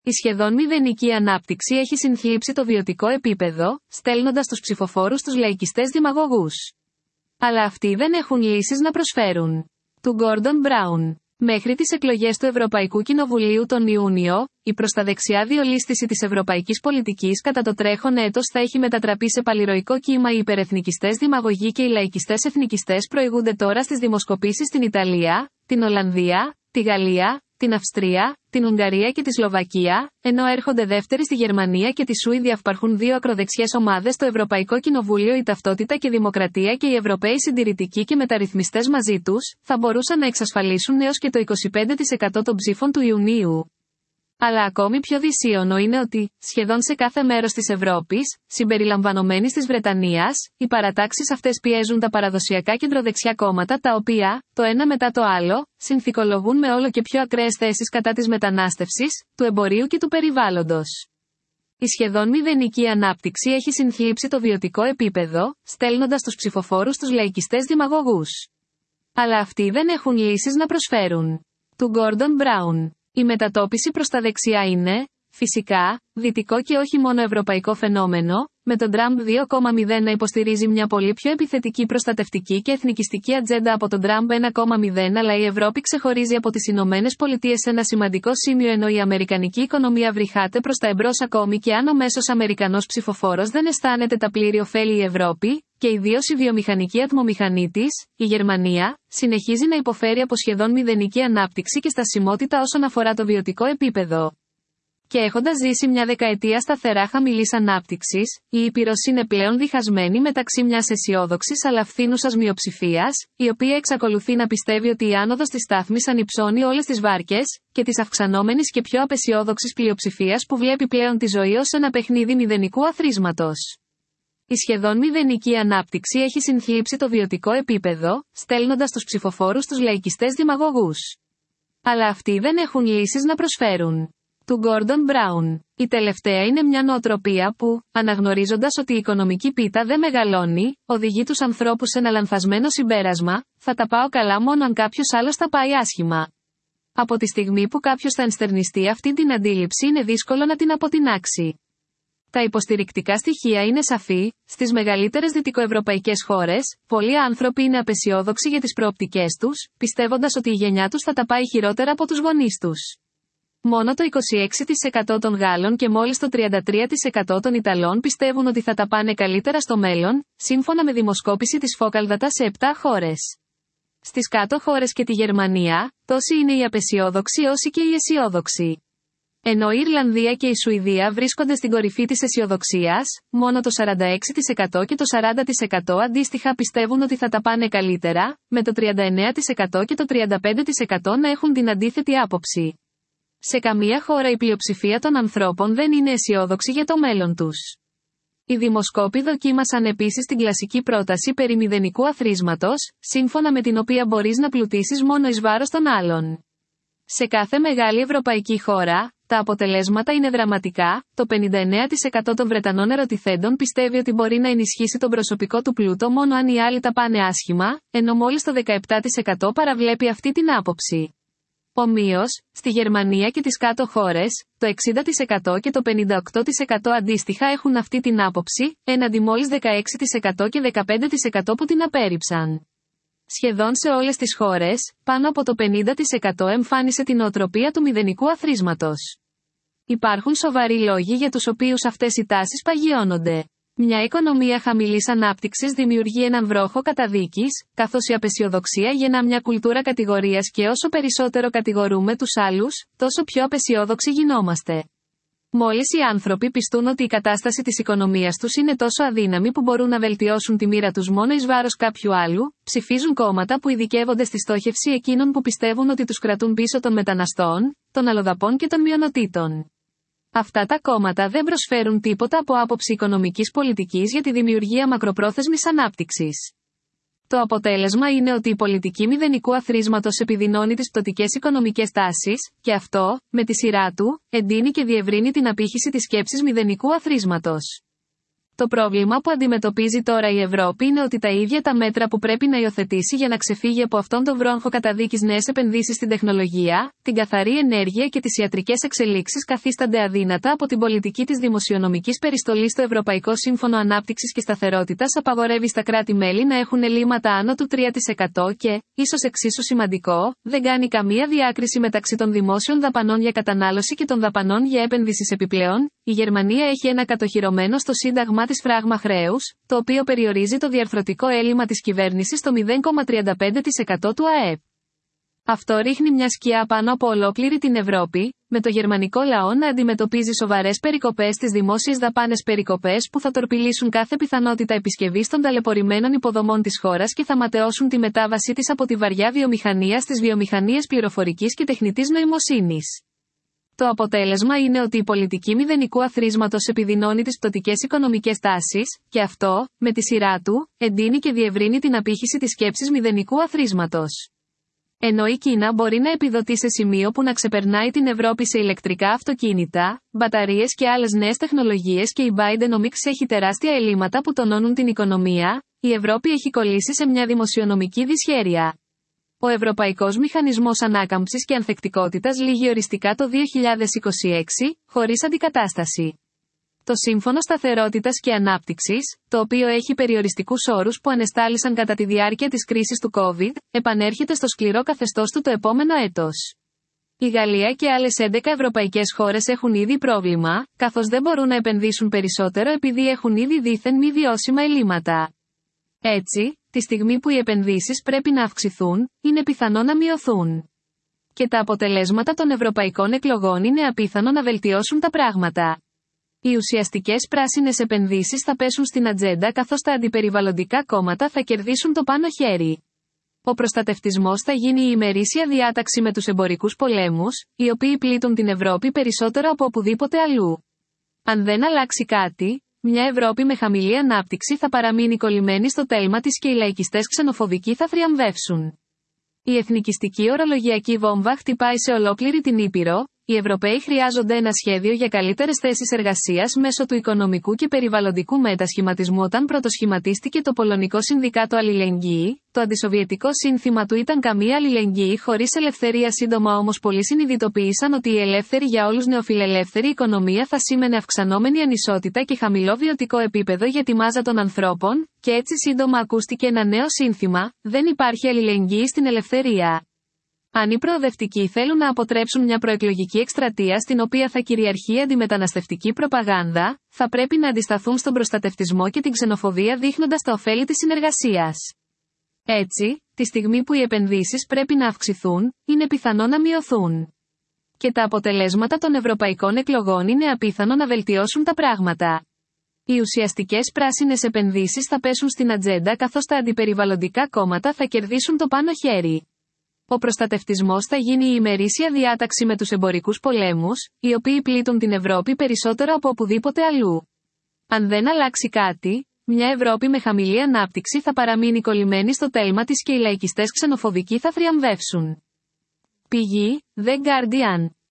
Η σχεδόν μηδενική ανάπτυξη έχει συνθλίψει το βιωτικό επίπεδο, στέλνοντας τους ψηφοφόρους τους λαϊκιστές δημαγωγούς. Αλλά αυτοί δεν έχουν λύσεις να προσφέρουν. Του Γκόρντον Μπράουν. Μέχρι τις εκλογές του Ευρωπαϊκού Κοινοβουλίου τον Ιούνιο, η προς τα δεξιά διολίσθηση της ευρωπαϊκής πολιτικής κατά το τρέχον έτος θα έχει μετατραπεί σε παλιροϊκό κύμα. Οι υπερεθνικιστές δημαγωγοί και οι λαϊκιστές εθνικιστές προηγούνται τώρα στις δημοσκοπήσεις στην Ιταλία, την Ολλανδία, τη Γαλλία, την Αυστρία, την Ουγγαρία και τη Σλοβακία, ενώ έρχονται δεύτεροι στη Γερμανία και τη Σουηδία. Υπάρχουν δύο ακροδεξιές ομάδες στο Ευρωπαϊκό Κοινοβούλιο, η Ταυτότητα και Δημοκρατία και οι Ευρωπαίοι Συντηρητικοί και Μεταρρυθμιστές μαζί τους, θα μπορούσαν να εξασφαλίσουν έως και το 25% των ψήφων του Ιουνίου. Αλλά ακόμη πιο δυσίωνο είναι ότι, σχεδόν σε κάθε μέρος της Ευρώπης, συμπεριλαμβανομένης της Βρετανίας, οι παρατάξεις αυτές πιέζουν τα παραδοσιακά κεντροδεξιά κόμματα, τα οποία, το ένα μετά το άλλο, συνθηκολογούν με όλο και πιο ακραίες θέσεις κατά της μετανάστευσης, του εμπορίου και του περιβάλλοντος. Η σχεδόν μηδενική ανάπτυξη έχει συνθλίψει το βιωτικό επίπεδο, στέλνοντας τους ψηφοφόρους τους λαϊκιστές δημαγωγούς. Αλλά αυτοί δεν έχουν λύσεις να προσφέρουν. Του Γκόρντον Μπράουν. Η μετατόπιση προς τα δεξιά είναι, φυσικά, δυτικό και όχι μόνο ευρωπαϊκό φαινόμενο, με τον Τραμπ 2,0 να υποστηρίζει μια πολύ πιο επιθετική προστατευτική και εθνικιστική ατζέντα από τον Τραμπ 1,0, αλλά η Ευρώπη ξεχωρίζει από τις Ηνωμένες Πολιτείες σε ένα σημαντικό σημείο, ενώ η αμερικανική οικονομία βρυχάται προς τα εμπρός. Ακόμη και αν ο μέσος Αμερικανός ψηφοφόρος δεν αισθάνεται τα πλήρη ωφέλη, η Ευρώπη, και ιδίως η βιομηχανική ατμομηχανή της, η Γερμανία, συνεχίζει να υποφέρει από σχεδόν μηδενική ανάπτυξη και στασιμότητα όσον αφορά το βιωτικό επίπεδο. Και έχοντας ζήσει μια δεκαετία σταθερά χαμηλής ανάπτυξης, η Ήπειρος είναι πλέον διχασμένη μεταξύ μιας αισιόδοξης αλλά φθήνουσας μειοψηφίας, η οποία εξακολουθεί να πιστεύει ότι η άνοδος της στάθμης ανυψώνει όλες τις βάρκες, και της αυξανόμενης και πιο απαισιόδοξης πλειοψηφίας που βλέπει πλέον τη ζωή ως ένα παιχνίδι μηδενικού αθροίσματος. Η σχεδόν μηδενική ανάπτυξη έχει συνθλίψει το βιωτικό επίπεδο, στέλνοντας τους ψηφοφόρους τους λαϊκιστές δημαγωγούς. Αλλά αυτοί δεν έχουν λύσεις να προσφέρουν. Του Γκόρντον Μπράουν. Η τελευταία είναι μια νοοτροπία που, αναγνωρίζοντας ότι η οικονομική πίτα δεν μεγαλώνει, οδηγεί τους ανθρώπους σε ένα λανθασμένο συμπέρασμα: θα τα πάω καλά μόνο αν κάποιος άλλος τα πάει άσχημα. Από τη στιγμή που κάποιος θα ενστερνιστεί αυτή την αντίληψη, είναι δύσκολο να την αποτινάξει. Τα υποστηρικτικά στοιχεία είναι σαφή. Στις μεγαλύτερες δυτικοευρωπαϊκές χώρες, πολλοί άνθρωποι είναι απαισιόδοξοι για τις προοπτικές τους, πιστεύοντας ότι η γενιά τους θα τα πάει χειρότερα από τους γονείς τους. Μόνο το 26% των Γάλλων και μόλις το 33% των Ιταλών πιστεύουν ότι θα τα πάνε καλύτερα στο μέλλον, σύμφωνα με δημοσκόπηση της Focaldata σε 7 χώρες. Στις κάτω χώρες και τη Γερμανία, τόσοι είναι οι απαισιόδοξοι όσοι και οι αισιόδοξοι. Ενώ η Ιρλανδία και η Σουηδία βρίσκονται στην κορυφή της αισιοδοξίας, μόνο το 46% και το 40% αντίστοιχα πιστεύουν ότι θα τα πάνε καλύτερα, με το 39% και το 35% να έχουν την αντίθετη άποψη. Σε καμία χώρα η πλειοψηφία των ανθρώπων δεν είναι αισιόδοξη για το μέλλον τους. Οι δημοσκόποι δοκίμασαν επίσης την κλασική πρόταση περί μηδενικού αθροίσματος, σύμφωνα με την οποία μπορείς να πλουτίσεις μόνο εις βάρος των άλλων. Σε κάθε μεγάλη ευρωπαϊκή χώρα, τα αποτελέσματα είναι δραματικά. Το 59% των Βρετανών ερωτηθέντων πιστεύει ότι μπορεί να ενισχύσει τον προσωπικό του πλούτο μόνο αν οι άλλοι τα πάνε άσχημα, ενώ μόλις το 17% παραβλέπει αυτή την άποψη. Ομοίως, στη Γερμανία και τις κάτω χώρες, το 60% και το 58% αντίστοιχα έχουν αυτή την άποψη, έναντι μόλις 16% και 15% που την απέρριψαν. Σχεδόν σε όλες τις χώρες, πάνω από το 50% εμφάνισε την νοοτροπία του μηδενικού αθροίσματος. Υπάρχουν σοβαροί λόγοι για τους οποίους αυτές οι τάσεις παγιώνονται. Μια οικονομία χαμηλής ανάπτυξης δημιουργεί έναν βρόχο καταδίκης, καθώς η απαισιοδοξία γεννά μια κουλτούρα κατηγορίας και όσο περισσότερο κατηγορούμε τους άλλους, τόσο πιο απαισιόδοξοι γινόμαστε. Μόλις οι άνθρωποι πιστούν ότι η κατάσταση της οικονομίας τους είναι τόσο αδύναμη που μπορούν να βελτιώσουν τη μοίρα τους μόνο εις βάρος κάποιου άλλου, ψηφίζουν κόμματα που ειδικεύονται στη στόχευση εκείνων που πιστεύουν ότι τους κρατούν πίσω των μεταναστών, των αλλοδαπών και των μειονοτήτων. Αυτά τα κόμματα δεν προσφέρουν τίποτα από άποψη οικονομικής πολιτικής για τη δημιουργία μακροπρόθεσμης ανάπτυξης. Το αποτέλεσμα είναι ότι η πολιτική μηδενικού αθροίσματος επιδεινώνει τις πτωτικές οικονομικές τάσεις, και αυτό, με τη σειρά του, εντείνει και διευρύνει την απήχηση της σκέψης μηδενικού αθροίσματος. Το πρόβλημα που αντιμετωπίζει τώρα η Ευρώπη είναι ότι τα ίδια τα μέτρα που πρέπει να υιοθετήσει για να ξεφύγει από αυτόν τον βρόχο καταδίκης νέες επενδύσεις στην τεχνολογία, την καθαρή ενέργεια και τις ιατρικές εξελίξεις καθίστανται αδύνατα από την πολιτική της δημοσιονομικής περιστολής. Το Ευρωπαϊκό Σύμφωνο Ανάπτυξης και Σταθερότητας απαγορεύει στα κράτη-μέλη να έχουν ελλείμματα άνω του 3% και, ίσως εξίσου σημαντικό, δεν κάνει καμία διάκριση μεταξύ των δημόσιων δαπανών για κατανάλωση και των δαπανών για επενδύσεις. Επιπλέον, η Γερμανία έχει ένα κατοχυρωμένο στο Σύνταγμα της φράγμα χρέους, το οποίο περιορίζει το διαρθρωτικό έλλειμμα της κυβέρνησης στο 0,35% του ΑΕΠ. Αυτό ρίχνει μια σκιά πάνω από ολόκληρη την Ευρώπη, με το γερμανικό λαό να αντιμετωπίζει σοβαρές περικοπές στις δημόσιες δαπάνες, περικοπές που θα τορπιλήσουν κάθε πιθανότητα επισκευής των ταλαιπωρημένων υποδομών της χώρας και θα ματαιώσουν τη μετάβασή της από τη βαριά βιομηχανία στις βιομηχανίες πληροφορικής και τεχνητής νοημοσύνης. Το αποτέλεσμα είναι ότι η πολιτική μηδενικού αθροίσματος επιδεινώνει τις πτωτικές οικονομικές τάσεις, και αυτό, με τη σειρά του, εντείνει και διευρύνει την απήχηση της σκέψης μηδενικού αθροίσματος. Ενώ η Κίνα μπορεί να επιδοτεί σε σημείο που να ξεπερνάει την Ευρώπη σε ηλεκτρικά αυτοκίνητα, μπαταρίες και άλλες νέες τεχνολογίες και η Bidenomics έχει τεράστια ελλείμματα που τονώνουν την οικονομία, η Ευρώπη έχει κολλήσει σε μια δημοσιονομική δυσχέρεια. Ο Ευρωπαϊκός Μηχανισμός Ανάκαμψης και Ανθεκτικότητας λύγει οριστικά το 2026, χωρίς αντικατάσταση. Το Σύμφωνο Σταθερότητας και Ανάπτυξης, το οποίο έχει περιοριστικούς όρους που ανεστάλησαν κατά τη διάρκεια της κρίσης του COVID, επανέρχεται στο σκληρό καθεστώς του το επόμενο έτος. Η Γαλλία και άλλες 11 ευρωπαϊκές χώρες έχουν ήδη πρόβλημα, καθώς δεν μπορούν να επενδύσουν περισσότερο επειδή έχουν ήδη δήθεν μη βιώσιμα ελλείμματα. Έτσι, τη στιγμή που οι επενδύσεις πρέπει να αυξηθούν, είναι πιθανό να μειωθούν. Και τα αποτελέσματα των ευρωπαϊκών εκλογών είναι απίθανο να βελτιώσουν τα πράγματα. Οι ουσιαστικές πράσινες επενδύσεις θα πέσουν στην ατζέντα καθώς τα αντιπεριβαλλοντικά κόμματα θα κερδίσουν το πάνω χέρι. Ο προστατευτισμός θα γίνει η ημερήσια διάταξη με τους εμπορικούς πολέμους, οι οποίοι πλήττουν την Ευρώπη περισσότερο από οπουδήποτε αλλού. Αν δεν αλλάξει κάτι, μια Ευρώπη με χαμηλή ανάπτυξη θα παραμείνει κολλημένη στο τέλμα της και οι λαϊκιστές ξενοφοβικοί θα θριαμβεύσουν. Η εθνικιστική ορολογιακή βόμβα χτυπάει σε ολόκληρη την Ήπειρο. Οι Ευρωπαίοι χρειάζονται ένα σχέδιο για καλύτερες θέσεις εργασίας μέσω του οικονομικού και περιβαλλοντικού μετασχηματισμού. Όταν πρωτοσχηματίστηκε το Πολωνικό Συνδικάτο Αλληλεγγύη, το αντισοβιετικό σύνθημα του ήταν καμία αλληλεγγύη χωρίς ελευθερία. Σύντομα όμως πολλοί συνειδητοποίησαν ότι η ελεύθερη για όλους νεοφιλελεύθερη οικονομία θα σήμαινε αυξανόμενη ανισότητα και χαμηλό βιωτικό επίπεδο για τη μάζα των ανθρώπων, και έτσι σύντομα ακούστηκε ένα νέο σύνθημα: δεν υπάρχει αλληλεγγύη στην ελευθερία. Αν οι προοδευτικοί θέλουν να αποτρέψουν μια προεκλογική εκστρατεία στην οποία θα κυριαρχεί αντιμεταναστευτική προπαγάνδα, θα πρέπει να αντισταθούν στον προστατευτισμό και την ξενοφοβία δείχνοντας τα ωφέλη της συνεργασίας. Έτσι, τη στιγμή που οι επενδύσεις πρέπει να αυξηθούν, είναι πιθανό να μειωθούν. Και τα αποτελέσματα των ευρωπαϊκών εκλογών είναι απίθανο να βελτιώσουν τα πράγματα. Οι ουσιαστικές πράσινες επενδύσεις θα πέσουν στην ατζέντα καθώς τα αντιπεριβαλλοντικά κόμματα θα κερδίσουν το πάνω χέρι. Ο προστατευτισμός θα γίνει η ημερήσια διάταξη με τους εμπορικούς πολέμους, οι οποίοι πλήττουν την Ευρώπη περισσότερο από οπουδήποτε αλλού. Αν δεν αλλάξει κάτι, μια Ευρώπη με χαμηλή ανάπτυξη θα παραμείνει κολλημένη στο τέλμα της και οι λαϊκιστές ξενοφοβικοί θα θριαμβεύσουν. Πηγή: The Guardian.